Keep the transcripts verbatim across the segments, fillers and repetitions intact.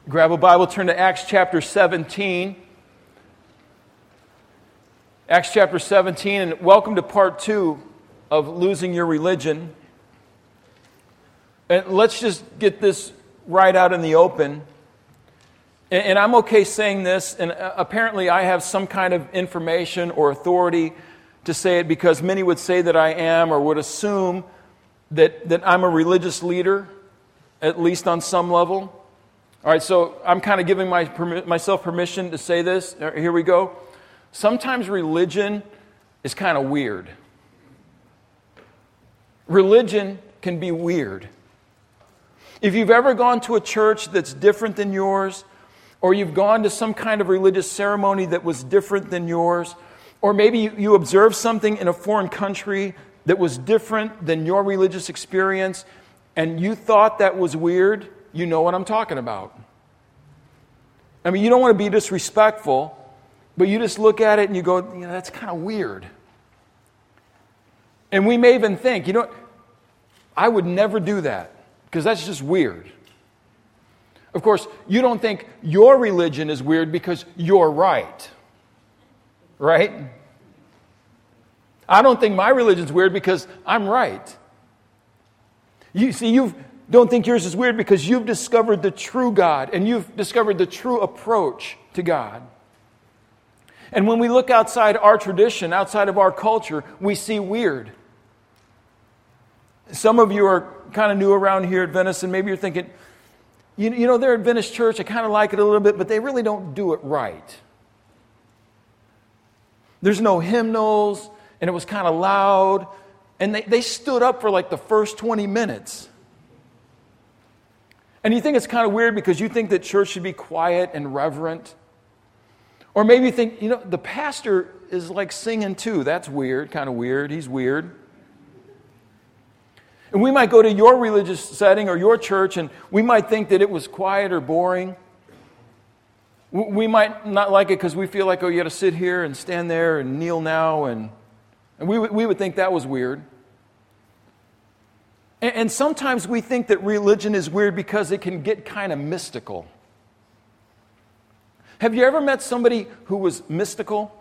Grab a Bible, turn to Acts chapter seventeen. Acts chapter seventeen, and welcome to part two of Losing Your Religion. And let's just get this right out in the open. And, and I'm okay saying this, and apparently I have some kind of information or authority to say it because many would say that I am or would assume that, that I'm a religious leader, at least on some level. All right, so I'm kind of giving my, myself permission to say this. Here we go. Sometimes religion is kind of weird. Religion can be weird. If you've ever gone to a church that's different than yours, or you've gone to some kind of religious ceremony that was different than yours, or maybe you, you observed something in a foreign country that was different than your religious experience, and you thought that was weird, you know what I'm talking about. I mean, you don't want to be disrespectful, but you just look at it and you go, you know, that's kind of weird. And we may even think, you know, I would never do that because that's just weird. Of course, you don't think your religion is weird because you're right. Right? I don't think my religion's weird because I'm right. You see, you don't think yours is weird because you've discovered the true God and you've discovered the true approach to God. And when we look outside our tradition, outside of our culture, we see weird. Some of you are kind of new around here at Venice, and maybe you're thinking, you, you know, they're at Venice Church, I kind of like it a little bit, but they really don't do it right. There's no hymnals, and it was kind of loud, and they, they stood up for like the first twenty minutes. And you think it's kind of weird because you think that church should be quiet and reverent. Or maybe you think, you know, the pastor is like singing too. That's weird, kind of weird. He's weird. And we might go to your religious setting or your church and we might think that it was quiet or boring. We might not like it because we feel like, oh, you got to sit here and stand there and kneel now. And, and we, we would think that was weird. And sometimes we think that religion is weird because it can get kind of mystical. Have you ever met somebody who was mystical?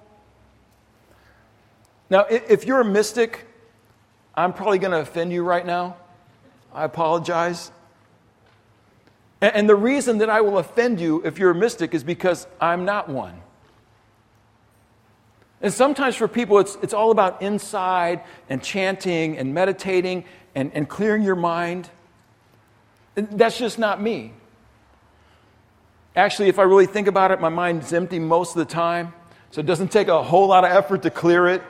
Now, if you're a mystic, I'm probably going to offend you right now. I apologize. And the reason that I will offend you if you're a mystic is because I'm not one. And sometimes for people, it's, it's all about inside and chanting and meditating and, and clearing your mind. That's just not me. Actually, if I really think about it, my mind's empty most of the time, so it doesn't take a whole lot of effort to clear it.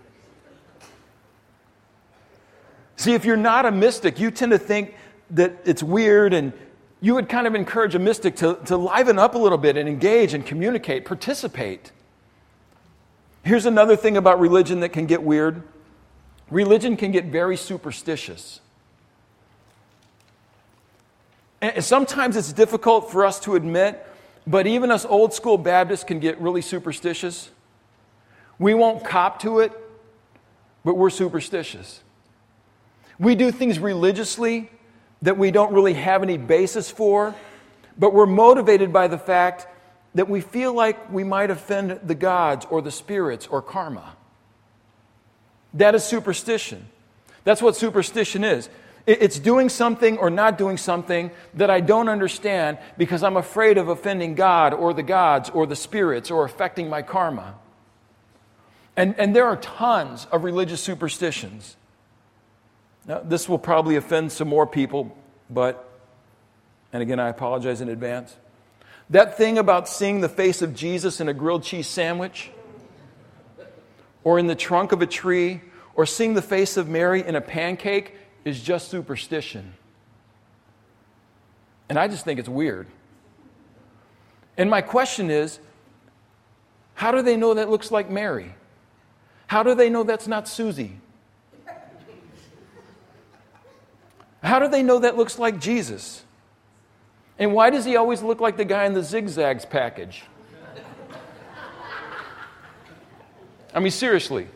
See, if you're not a mystic, you tend to think that it's weird, and you would kind of encourage a mystic to, to liven up a little bit and engage and communicate, participate. Here's another thing about religion that can get weird. Religion can get very superstitious. And sometimes it's difficult for us to admit, but even us old school Baptists can get really superstitious. We won't cop to it, but we're superstitious. We do things religiously that we don't really have any basis for, but we're motivated by the fact that we feel like we might offend the gods or the spirits or karma. That is superstition. That's what superstition is. It's doing something or not doing something that I don't understand because I'm afraid of offending God or the gods or the spirits or affecting my karma. And, and there are tons of religious superstitions. Now, this will probably offend some more people, but, and again, I apologize in advance. That thing about seeing the face of Jesus in a grilled cheese sandwich, or in the trunk of a tree, or seeing the face of Mary in a pancake is just superstition. And I just think it's weird. And my question is, how do they know that looks like Mary? How do they know that's not Susie? How do they know that looks like Jesus? And why does he always look like the guy in the zigzags package? I mean, seriously.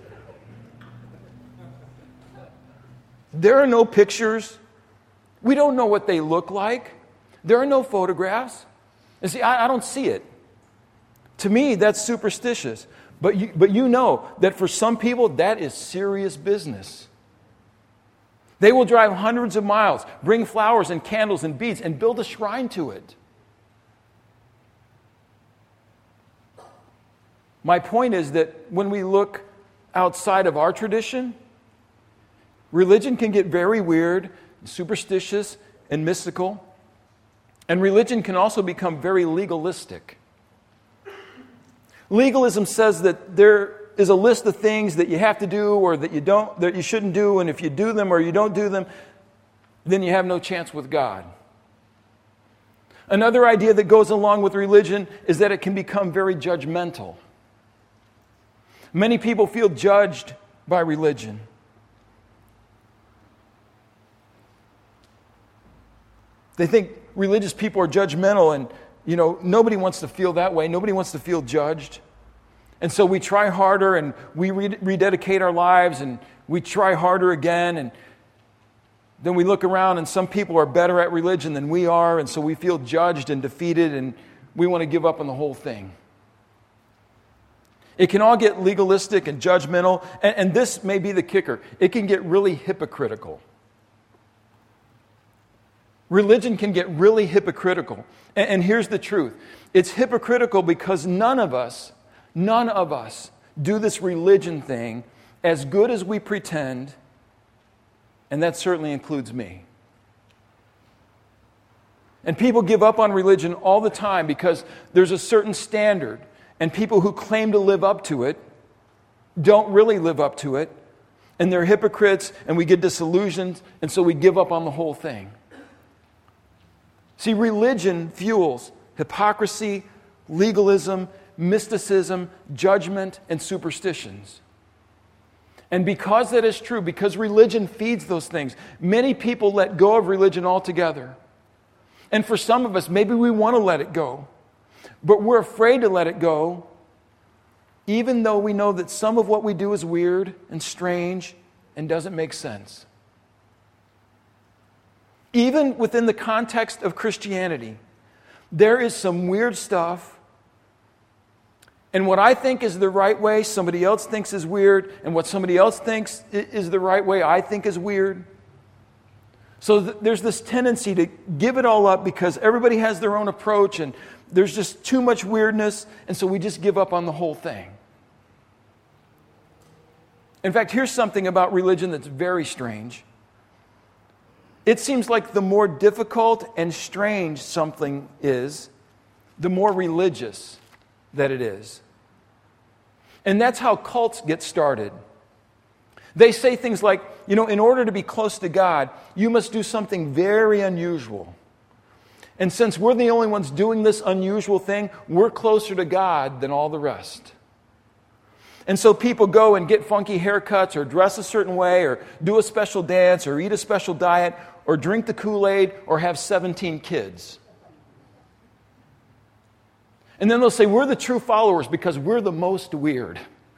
There are no pictures. We don't know what they look like. There are no photographs. And see, I, I don't see it. To me, that's superstitious. But you, but you know that for some people, that is serious business. They will drive hundreds of miles, bring flowers and candles and beads, and build a shrine to it. My point is that when we look outside of our tradition, religion can get very weird, superstitious, and mystical. And religion can also become very legalistic. Legalism says that there is a list of things that you have to do or that you don't, that you shouldn't do, and if you do them or you don't do them, then you have no chance with God. Another idea that goes along with religion is that it can become very judgmental. Many people feel judged by religion. They think religious people are judgmental, and you know, nobody wants to feel that way. Nobody wants to feel judged. And so we try harder, and we rededicate our lives, and we try harder again, and then we look around, and some people are better at religion than we are, and so we feel judged and defeated, and we want to give up on the whole thing. It can all get legalistic and judgmental, and, and this may be the kicker. It can get really hypocritical. Religion can get really hypocritical. And, and here's the truth. It's hypocritical because none of us, none of us do this religion thing as good as we pretend, and that certainly includes me. And people give up on religion all the time because there's a certain standard, and people who claim to live up to it don't really live up to it, and they're hypocrites, and we get disillusioned, and so we give up on the whole thing. See, religion fuels hypocrisy, legalism, mysticism, judgment, and superstitions. And because that is true, because religion feeds those things, many people let go of religion altogether. And for some of us, maybe we want to let it go, but we're afraid to let it go, even though we know that some of what we do is weird and strange and doesn't make sense. Even within the context of Christianity, there is some weird stuff, and what I think is the right way, somebody else thinks is weird, and what somebody else thinks is the right way, I think is weird. So th- there's this tendency to give it all up because everybody has their own approach, and there's just too much weirdness, and so we just give up on the whole thing. In fact, here's something about religion that's very strange. It seems like the more difficult and strange something is, the more religious that it is. And that's how cults get started. They say things like, you know, in order to be close to God, you must do something very unusual. And since we're the only ones doing this unusual thing, we're closer to God than all the rest. And so people go and get funky haircuts or dress a certain way or do a special dance or eat a special diet or drink the Kool-Aid or have seventeen kids. And then they'll say, we're the true followers because we're the most weird.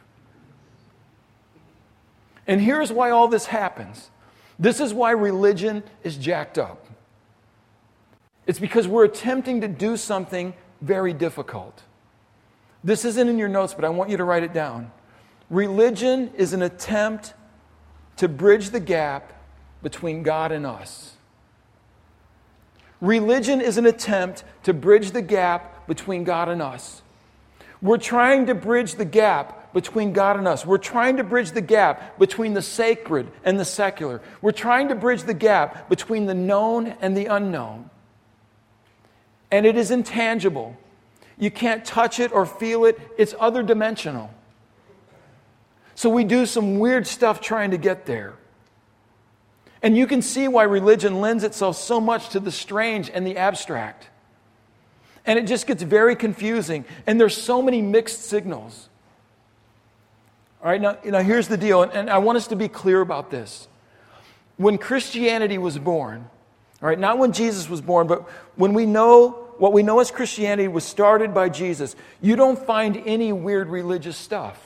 And here's why all this happens. This is why religion is jacked up. It's because we're attempting to do something very difficult. This isn't in your notes, but I want you to write it down. Religion is an attempt to bridge the gap between God and us. Religion is an attempt to bridge the gap between God and us. We're trying to bridge the gap between God and us. We're trying to bridge the gap between the sacred and the secular. We're trying to bridge the gap between the known and the unknown. And it is intangible. You can't touch it or feel it. It's other dimensional. So we do some weird stuff trying to get there. And you can see why religion lends itself so much to the strange and the abstract. And it just gets very confusing. And there's so many mixed signals. All right, now, now here's the deal. And, and I want us to be clear about this. When Christianity was born, all right, not when Jesus was born, but when we know, what we know as Christianity was started by Jesus, you don't find any weird religious stuff.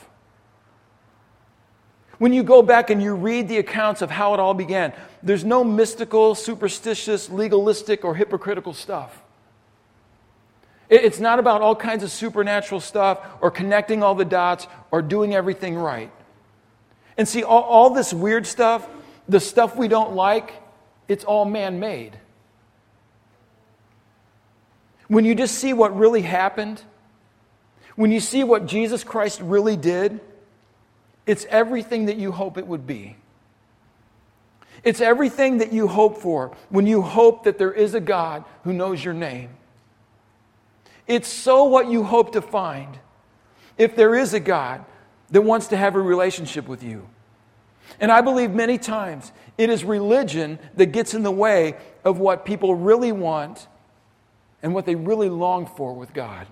When you go back and you read the accounts of how it all began, there's no mystical, superstitious, legalistic, or hypocritical stuff. It's not about all kinds of supernatural stuff or connecting all the dots or doing everything right. And see, all, all this weird stuff, the stuff we don't like, it's all man-made. When you just see what really happened, when you see what Jesus Christ really did, it's everything that you hope it would be. It's everything that you hope for when you hope that there is a God who knows your name. It's so what you hope to find if there is a God that wants to have a relationship with you. And I believe many times it is religion that gets in the way of what people really want and what they really long for with God.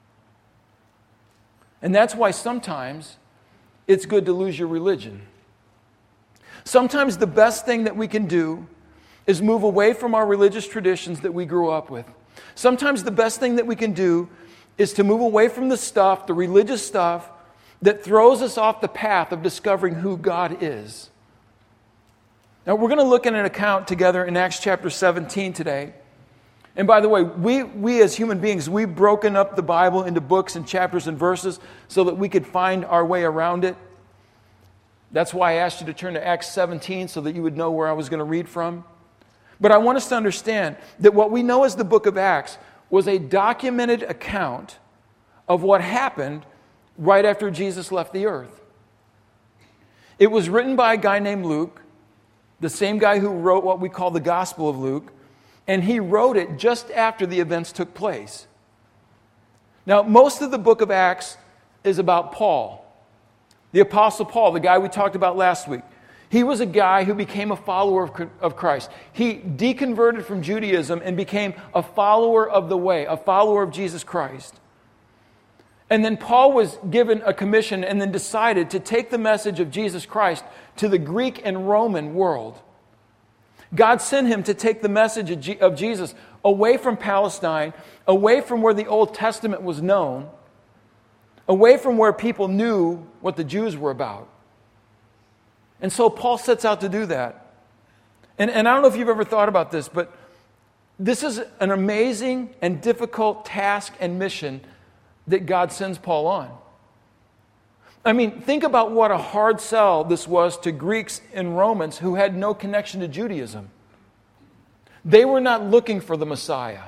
And that's why sometimes it's good to lose your religion. Sometimes the best thing that we can do is move away from our religious traditions that we grew up with. Sometimes the best thing that we can do is to move away from the stuff, the religious stuff, that throws us off the path of discovering who God is. Now, we're going to look at an account together in Acts chapter seventeen today. And by the way, we, we as human beings, we've broken up the Bible into books and chapters and verses so that we could find our way around it. That's why I asked you to turn to Acts seventeen so that you would know where I was going to read from. But I want us to understand that what we know as the book of Acts was a documented account of what happened right after Jesus left the earth. It was written by a guy named Luke, the same guy who wrote what we call the Gospel of Luke, and he wrote it just after the events took place. Now, most of the book of Acts is about Paul, the Apostle Paul, the guy we talked about last week. He was a guy who became a follower of Christ. He deconverted from Judaism and became a follower of the way, a follower of Jesus Christ. And then Paul was given a commission and then decided to take the message of Jesus Christ to the Greek and Roman world. God sent him to take the message of Jesus away from Palestine, away from where the Old Testament was known, away from where people knew what the Jews were about. And so Paul sets out to do that. And, and I don't know if you've ever thought about this, but this is an amazing and difficult task and mission that God sends Paul on. I mean, think about what a hard sell this was to Greeks and Romans who had no connection to Judaism. They were not looking for the Messiah.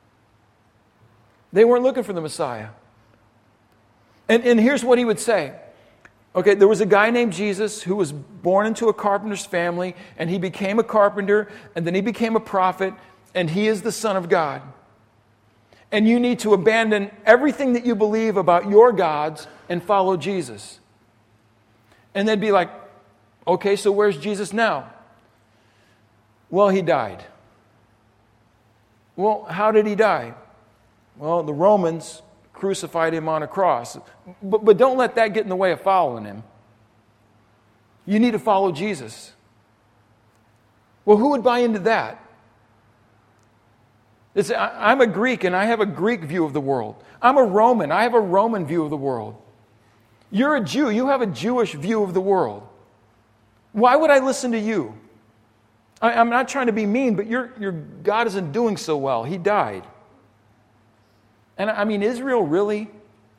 They weren't looking for the Messiah. And, and here's what he would say. Okay, there was a guy named Jesus who was born into a carpenter's family, and he became a carpenter, and then he became a prophet, and he is the Son of God. And you need to abandon everything that you believe about your gods and follow Jesus. And they'd be like, okay, so where's Jesus now? Well, he died. Well, how did he die? Well, the Romans crucified him on a cross. But, but don't let that get in the way of following him. You need to follow Jesus. Well, who would buy into that? It's, I, I'm a Greek and I have a Greek view of the world. I'm a Roman. I have a Roman view of the world. You're a Jew. You have a Jewish view of the world. Why would I listen to you? I, I'm not trying to be mean, but your, your God isn't doing so well. He died. And I mean, Israel, really?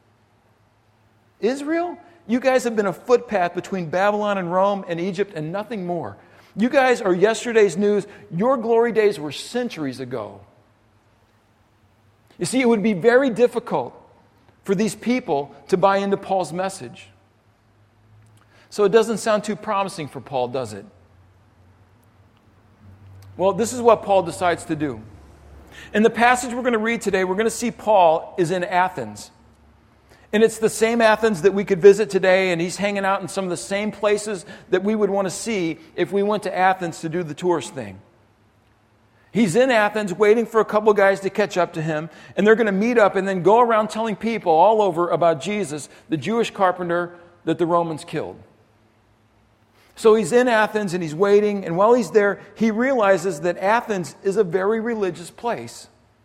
Israel? You guys have been a footpath between Babylon and Rome and Egypt and nothing more. You guys are yesterday's news. Your glory days were centuries ago. You see, it would be very difficult for these people to buy into Paul's message. So it doesn't sound too promising for Paul, does it? Well, this is what Paul decides to do. In the passage we're going to read today, we're going to see Paul is in Athens. And it's the same Athens that we could visit today, and he's hanging out in some of the same places that we would want to see if we went to Athens to do the tourist thing. He's in Athens waiting for a couple guys to catch up to him, and they're going to meet up and then go around telling people all over about Jesus, the Jewish carpenter that the Romans killed. So he's in Athens and he's waiting, and while he's there, he realizes that Athens is a very religious place.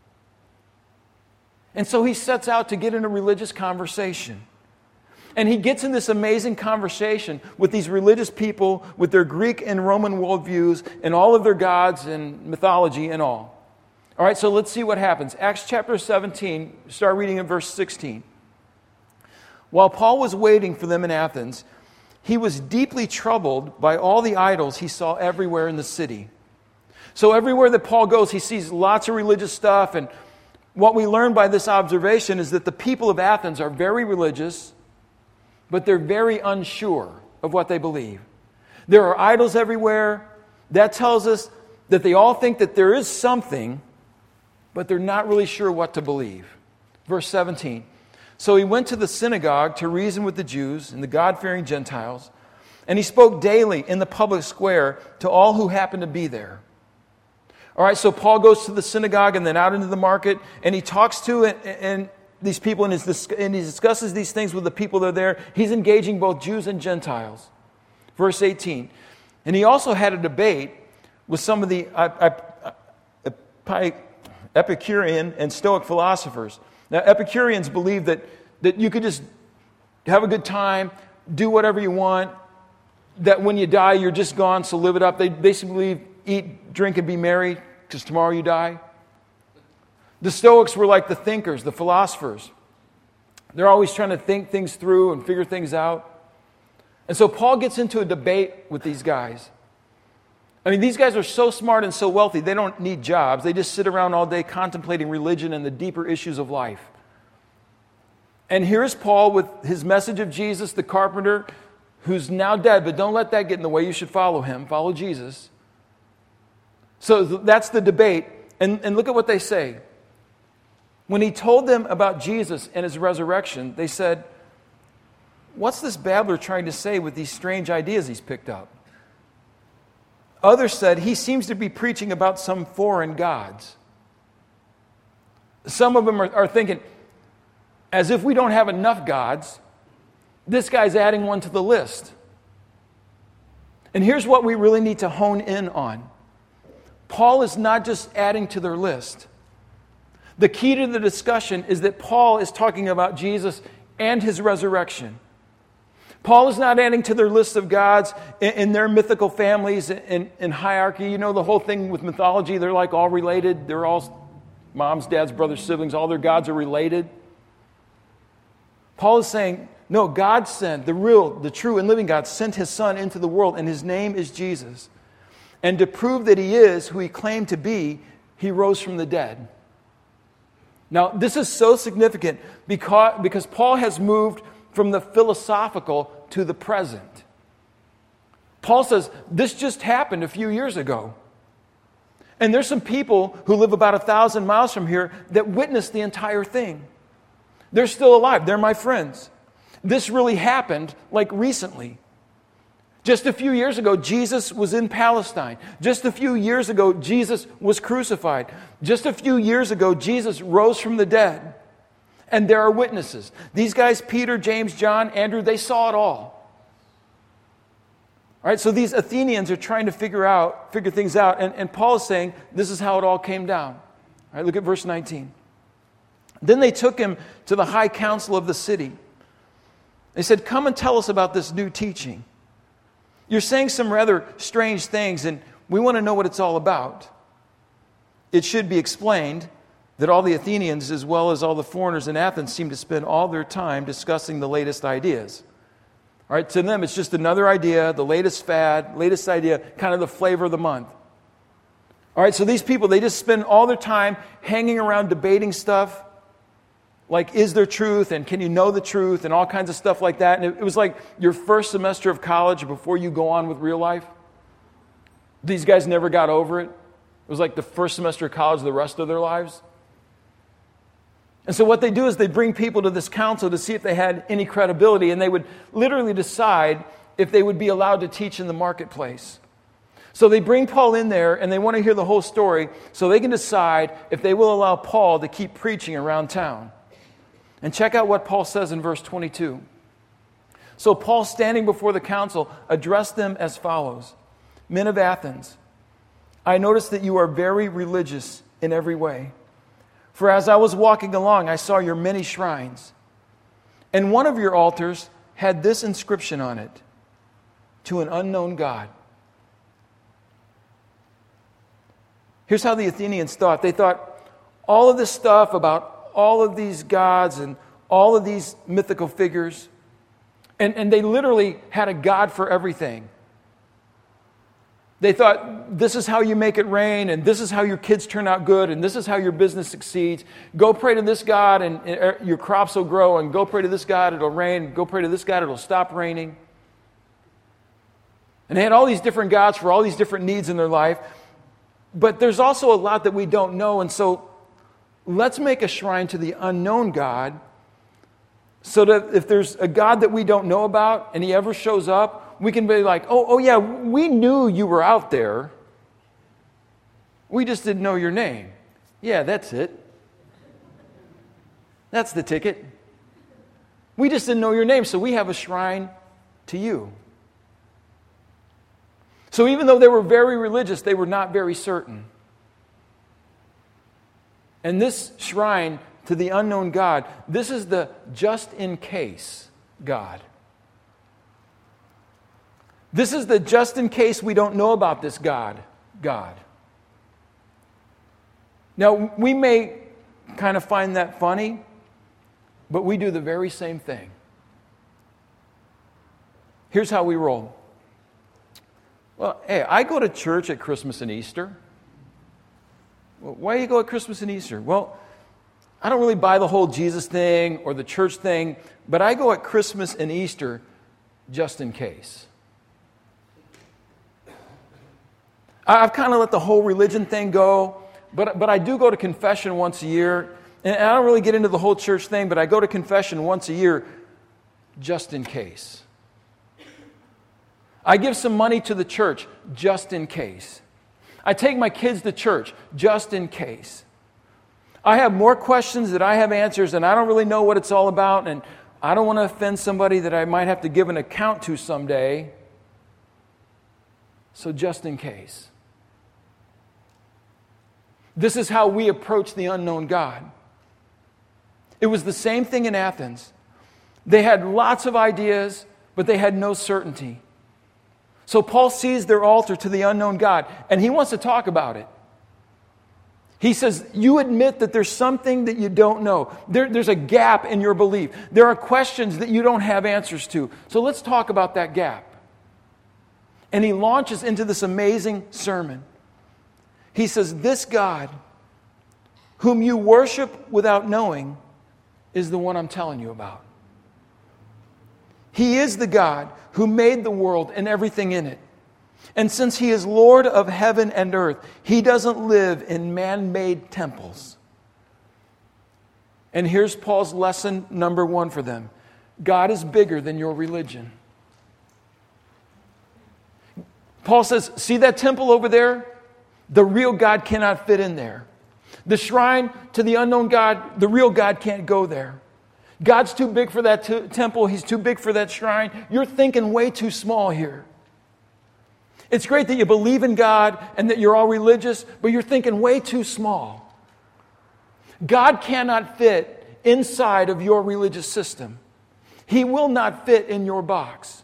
And so he sets out to get in a religious conversation. And he gets in this amazing conversation with these religious people with their Greek and Roman worldviews and all of their gods and mythology and all. All right, so let's see what happens. Acts chapter seventeen, start reading in verse sixteen. While Paul was waiting for them in Athens, he was deeply troubled by all the idols he saw everywhere in the city. So everywhere that Paul goes, he sees lots of religious stuff. And what we learn by this observation is that the people of Athens are very religious, but they're very unsure of what they believe. There are idols everywhere. That tells us that they all think that there is something, but they're not really sure what to believe. Verse seventeen. So he went to the synagogue to reason with the Jews and the God-fearing Gentiles, and he spoke daily in the public square to all who happened to be there. All right, so Paul goes to the synagogue and then out into the market, and he talks to and, and these people, and, his, and he discusses these things with the people that are there. He's engaging both Jews and Gentiles. Verse eighteen. And he also had a debate with some of the Epicurean and Stoic philosophers. Now, Epicureans believe that, that you could just have a good time, do whatever you want, that when you die, you're just gone, so live it up. They basically believe eat, drink, and be merry, because tomorrow you die. The Stoics were like the thinkers, the philosophers. They're always trying to think things through and figure things out. And so Paul gets into a debate with these guys. I mean, these guys are so smart and so wealthy, they don't need jobs. They just sit around all day contemplating religion and the deeper issues of life. And here's Paul with his message of Jesus, the carpenter, who's now dead, but don't let that get in the way. You should follow him. Follow Jesus. So that's the debate. And, and look at what they say. When he told them about Jesus and his resurrection, they said, "What's this babbler trying to say with these strange ideas he's picked up?" Others said, "He seems to be preaching about some foreign gods." Some of them are, are thinking, as if we don't have enough gods, this guy's adding one to the list. And here's what we really need to hone in on. Paul is not just adding to their list. The key to the discussion is that Paul is talking about Jesus and his resurrection. Paul is not adding to their list of gods in, in their mythical families and, and hierarchy. You know the whole thing with mythology, they're like all related. They're all moms, dads, brothers, siblings. All their gods are related. Paul is saying, no, God sent, the real, the true and living God sent his Son into the world, and his name is Jesus. And to prove that he is who he claimed to be, he rose from the dead. Now, this is so significant because, because Paul has moved from the philosophical to the present. Paul says, this just happened a few years ago. And there's some people who live about a thousand miles from here that witnessed the entire thing. They're still alive. They're my friends. This really happened like recently. Just a few years ago, Jesus was in Palestine. Just a few years ago, Jesus was crucified. Just a few years ago, Jesus rose from the dead. And there are witnesses. These guys, Peter, James, John, Andrew, they saw it all. All right, so these Athenians are trying to figure out, figure things out. And, and Paul is saying, this is how it all came down. All right, look at verse nineteen. Then they took him to the high council of the city. They said, come and tell us about this new teaching. You're saying some rather strange things, and we want to know what it's all about. It should be explained that all the Athenians, as well as all the foreigners in Athens, seem to spend all their time discussing the latest ideas. All right, to them, it's just another idea, the latest fad, latest idea, kind of the flavor of the month. All right, so these people, they just spend all their time hanging around debating stuff, like, is there truth, and can you know the truth, and all kinds of stuff like that. And it, it was like your first semester of college before you go on with real life. These guys never got over it. It was like the first semester of college the rest of their lives. And so what they do is they bring people to this council to see if they had any credibility, and they would literally decide if they would be allowed to teach in the marketplace. So they bring Paul in there, and they want to hear the whole story so they can decide if they will allow Paul to keep preaching around town. And check out what Paul says in verse twenty-two. So Paul, standing before the council, addressed them as follows. Men of Athens, I notice that you are very religious in every way. For as I was walking along, I saw your many shrines. And one of your altars had this inscription on it, to an unknown God. Here's how the Athenians thought. They thought all of this stuff about all of these gods and all of these mythical figures, and, and they literally had a god for everything. They thought, this is how you make it rain, and this is how your kids turn out good, and this is how your business succeeds. Go pray to this God, and your crops will grow, and go pray to this God, it'll rain. Go pray to this God, it'll stop raining. And they had all these different gods for all these different needs in their life. But there's also a lot that we don't know, and so let's make a shrine to the unknown God, so that if there's a God that we don't know about, and he ever shows up, we can be like, oh, oh yeah, we knew you were out there. We just didn't know your name. Yeah, that's it. That's the ticket. We just didn't know your name, so we have a shrine to you. So even though they were very religious, they were not very certain. And this shrine to the unknown God, this is the just in case God. This is the just in case we don't know about this God, God. Now, we may kind of find that funny, but we do the very same thing. Here's how we roll. Well, hey, I go to church at Christmas and Easter. Well, why do you go at Christmas and Easter? Well, I don't really buy the whole Jesus thing or the church thing, but I go at Christmas and Easter just in case. I've kind of let the whole religion thing go, but, but I do go to confession once a year. And I don't really get into the whole church thing, but I go to confession once a year just in case. I give some money to the church just in case. I take my kids to church just in case. I have more questions than I have answers, and I don't really know what it's all about, and I don't want to offend somebody that I might have to give an account to someday. So just in case. This is how we approach the unknown God. It was the same thing in Athens. They had lots of ideas, but they had no certainty. So Paul sees their altar to the unknown God, and he wants to talk about it. He says, you admit that there's something that you don't know. There, there's a gap in your belief. There are questions that you don't have answers to. So let's talk about that gap. And he launches into this amazing sermon. He says, this God, whom you worship without knowing, is the one I'm telling you about. He is the God who made the world and everything in it. And since he is Lord of heaven and earth, he doesn't live in man-made temples. And here's Paul's lesson number one for them. God is bigger than your religion. Paul says, see that temple over there? The real God cannot fit in there. The shrine to the unknown God, the real God can't go there. God's too big for that t- temple. He's too big for that shrine. You're thinking way too small here. It's great that you believe in God and that you're all religious, but you're thinking way too small. God cannot fit inside of your religious system. He will not fit in your box.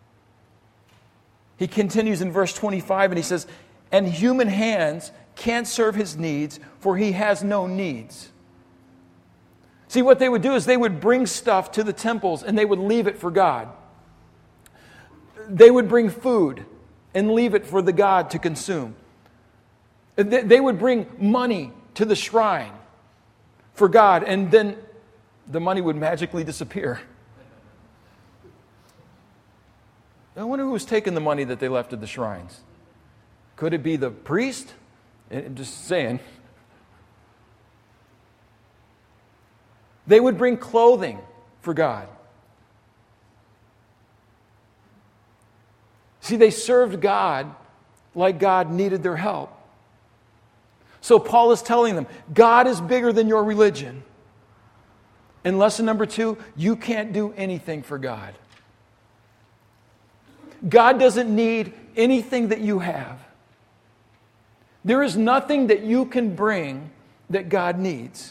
He continues in verse twenty-five and he says, and human hands can't serve his needs, for he has no needs. See, what they would do is they would bring stuff to the temples and they would leave it for God. They would bring food and leave it for the God to consume. They would bring money to the shrine for God, and then the money would magically disappear. I wonder who was taking the money that they left at the shrines. Could it be the priest? I'm just saying. They would bring clothing for God. See, they served God like God needed their help. So Paul is telling them, God is bigger than your religion. And lesson number two, you can't do anything for God. God doesn't need anything that you have. There is nothing that you can bring that God needs.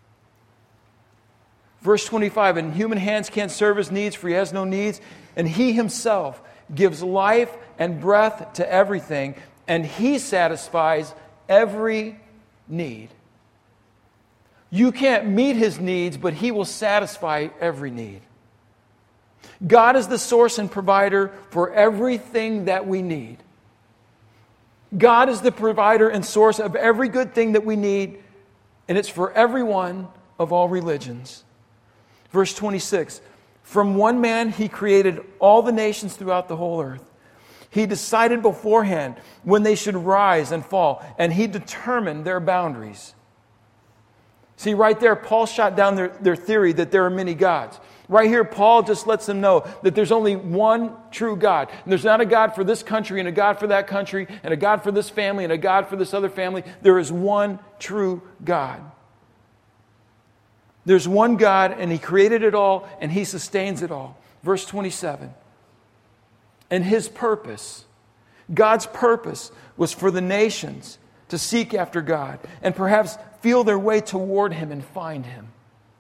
Verse twenty-five, and human hands can't serve his needs, for he has no needs, and he himself gives life and breath to everything, and he satisfies every need. You can't meet His needs, but He will satisfy every need. God is the source and provider for everything that we need. God is the provider and source of every good thing that we need, and it's for everyone of all religions. Verse twenty-six, from one man He created all the nations throughout the whole earth. He decided beforehand when they should rise and fall, and He determined their boundaries. See, right there, Paul shot down their, their theory that there are many gods. Right here, Paul just lets them know that there's only one true God. And there's not a God for this country and a God for that country and a God for this family and a God for this other family. There is one true God. There's one God, and He created it all, and He sustains it all. Verse twenty-seven. And His purpose, God's purpose, was for the nations to seek after God and perhaps feel their way toward Him and find Him.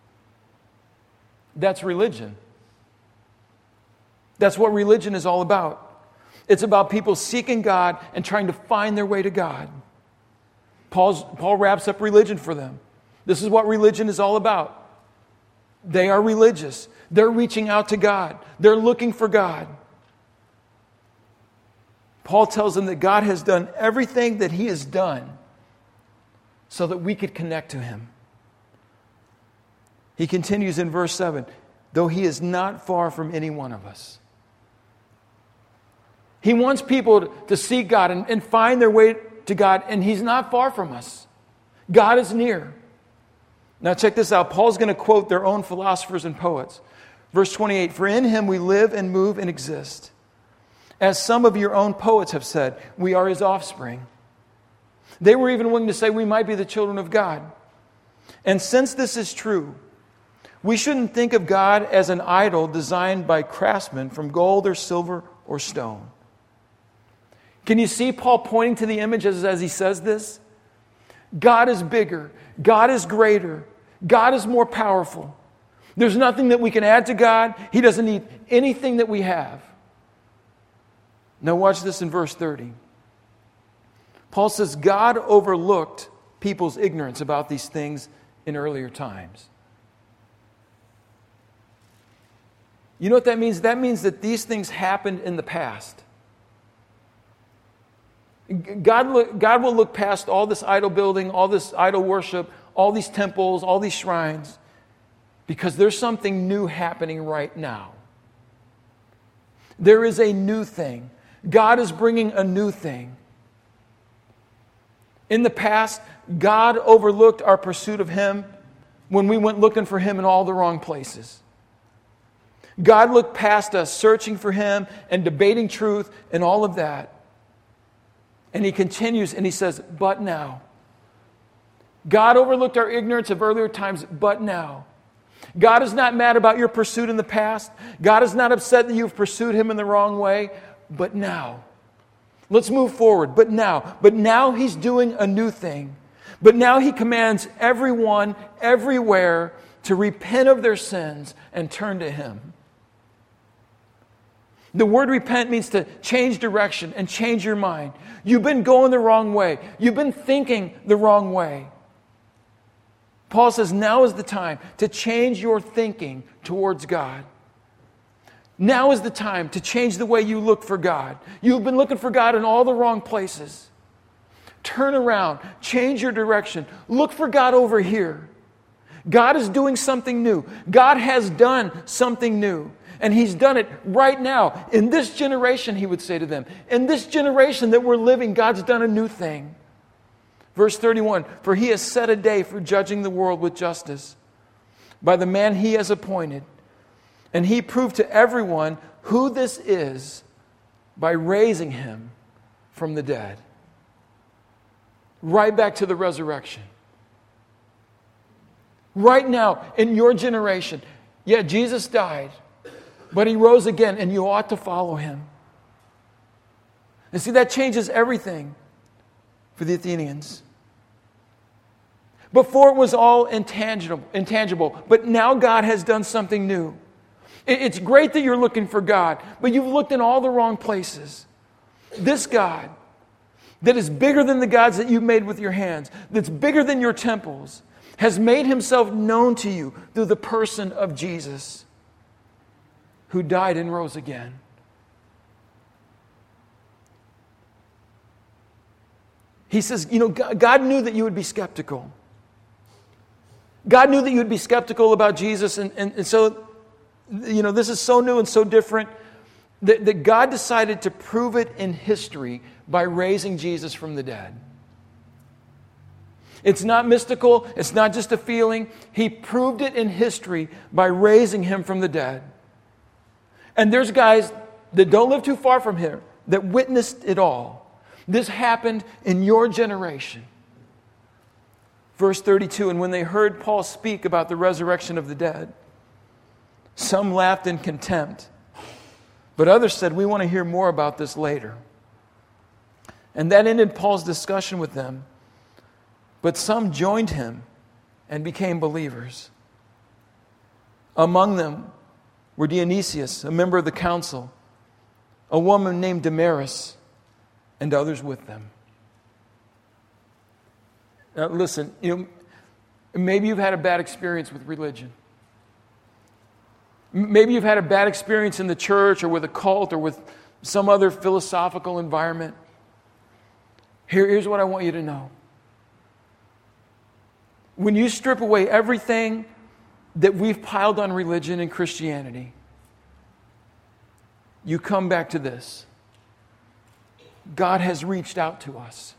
That's religion. That's what religion is all about. It's about people seeking God and trying to find their way to God. Paul's, Paul wraps up religion for them. This is what religion is all about. They are religious. They're reaching out to God. They're looking for God. Paul tells them that God has done everything that He has done so that we could connect to Him. He continues in verse seven, though He is not far from any one of us. He wants people to seek God and, and find their way to God, and He's not far from us. God is near. Now check this out. Paul's going to quote their own philosophers and poets. Verse twenty-eight, for in Him we live and move and exist. As some of your own poets have said, we are His offspring. They were even willing to say we might be the children of God. And since this is true, we shouldn't think of God as an idol designed by craftsmen from gold or silver or stone. Can you see Paul pointing to the images as he says this? God is bigger. God is greater. God is more powerful. There's nothing that we can add to God. He doesn't need anything that we have. Now watch this in verse thirty. Paul says God overlooked people's ignorance about these things in earlier times. You know what that means? That means that these things happened in the past. God, look, God will look past all this idol building, all this idol worship, all these temples, all these shrines, because there's something new happening right now. There is a new thing. God is bringing a new thing. In the past, God overlooked our pursuit of Him when we went looking for Him in all the wrong places. God looked past us, searching for Him and debating truth and all of that. And He continues and He says, but now. God overlooked our ignorance of earlier times, but now. God is not mad about your pursuit in the past. God is not upset that you've pursued Him in the wrong way, but now. Let's move forward, but now. But now He's doing a new thing. But now He commands everyone, everywhere, to repent of their sins and turn to Him. The word repent means to change direction and change your mind. You've been going the wrong way. You've been thinking the wrong way. Paul says now is the time to change your thinking towards God. Now is the time to change the way you look for God. You've been looking for God in all the wrong places. Turn around. Change your direction. Look for God over here. God is doing something new. God has done something new. And He's done it right now. In this generation, He would say to them, in this generation that we're living, God's done a new thing. Verse thirty-one, for He has set a day for judging the world with justice by the man He has appointed. And He proved to everyone who this is by raising Him from the dead. Right back to the resurrection. Right now, in your generation, yeah, Jesus died. But He rose again, and you ought to follow Him. And see, that changes everything for the Athenians. Before it was all intangible, intangible, but now God has done something new. It's great that you're looking for God, but you've looked in all the wrong places. This God, that is bigger than the gods that you've made with your hands, that's bigger than your temples, has made himself known to you through the person of Jesus, who died and rose again. He says, you know, God knew that you would be skeptical. God knew that you would be skeptical about Jesus, and, and, and so, you know, this is so new and so different that, that God decided to prove it in history by raising Jesus from the dead. It's not mystical. It's not just a feeling. He proved it in history by raising him from the dead. And there's guys that don't live too far from here that witnessed it all. This happened in your generation. Verse thirty-two, and when they heard Paul speak about the resurrection of the dead, some laughed in contempt, but others said, we want to hear more about this later. And that ended Paul's discussion with them. But some joined him and became believers. Among them were Dionysius, a member of the council, a woman named Damaris, and others with them. Now listen, you know, maybe you've had a bad experience with religion. Maybe you've had a bad experience in the church or with a cult or with some other philosophical environment. Here, here's what I want you to know. When you strip away everything that we've piled on religion and Christianity, you come back to this. God has reached out to us.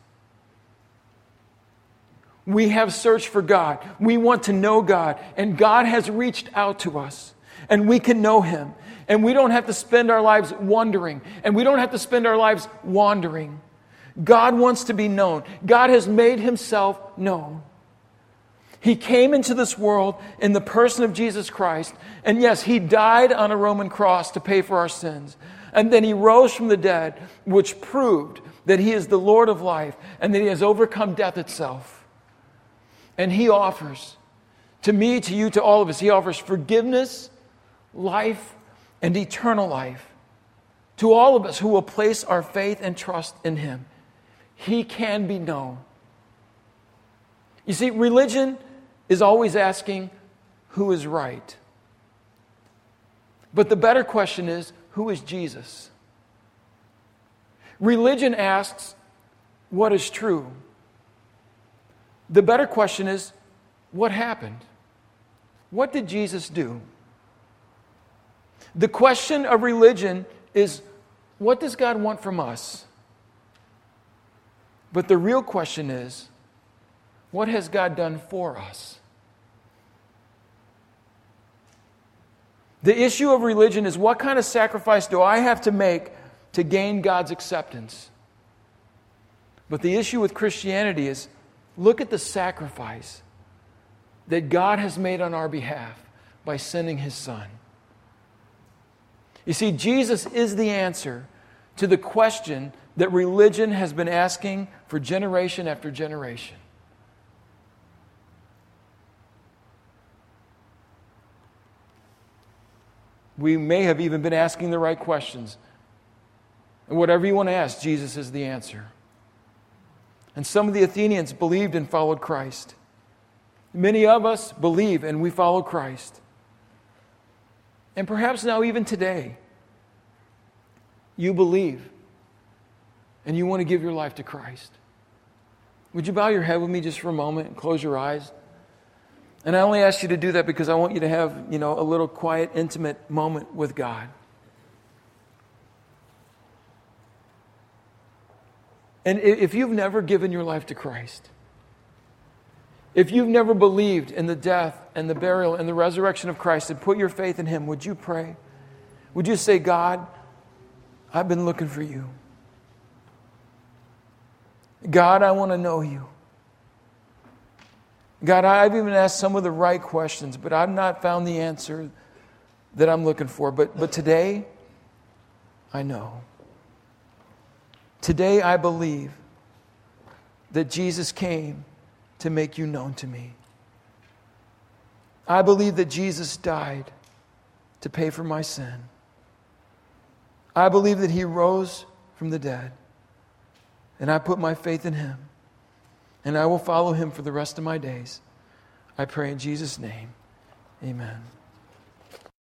We have searched for God. We want to know God. And God has reached out to us. And we can know Him. And we don't have to spend our lives wondering. And we don't have to spend our lives wandering. God wants to be known. God has made Himself known. He came into this world in the person of Jesus Christ. And yes, He died on a Roman cross to pay for our sins. And then He rose from the dead, which proved that He is the Lord of life and that He has overcome death itself. And He offers to me, to you, to all of us, He offers forgiveness, life, and eternal life to all of us who will place our faith and trust in Him. He can be known. You see, religion is always asking, who is right? But the better question is, who is Jesus? Religion asks, what is true? The better question is, what happened? What did Jesus do? The question of religion is, what does God want from us? But the real question is, what has God done for us? The issue of religion is, what kind of sacrifice do I have to make to gain God's acceptance? But the issue with Christianity is, look at the sacrifice that God has made on our behalf by sending His Son. You see, Jesus is the answer to the question that religion has been asking for generation after generation. We may have even been asking the right questions. And whatever you want to ask, Jesus is the answer. And some of the Athenians believed and followed Christ. Many of us believe and we follow Christ. And perhaps now, even today, you believe and you want to give your life to Christ. Would you bow your head with me just for a moment and close your eyes? And I only ask you to do that because I want you to have, you know, a little quiet, intimate moment with God. And if you've never given your life to Christ, if you've never believed in the death and the burial and the resurrection of Christ and put your faith in Him, would you pray? Would you say, God, I've been looking for You. God, I want to know You. God, I've even asked some of the right questions, but I've not found the answer that I'm looking for. But, but today, I know. Today, I believe that Jesus came to make You known to me. I believe that Jesus died to pay for my sin. I believe that He rose from the dead. and I put my faith in Him. And I will follow Him for the rest of my days. I pray in Jesus' name. Amen.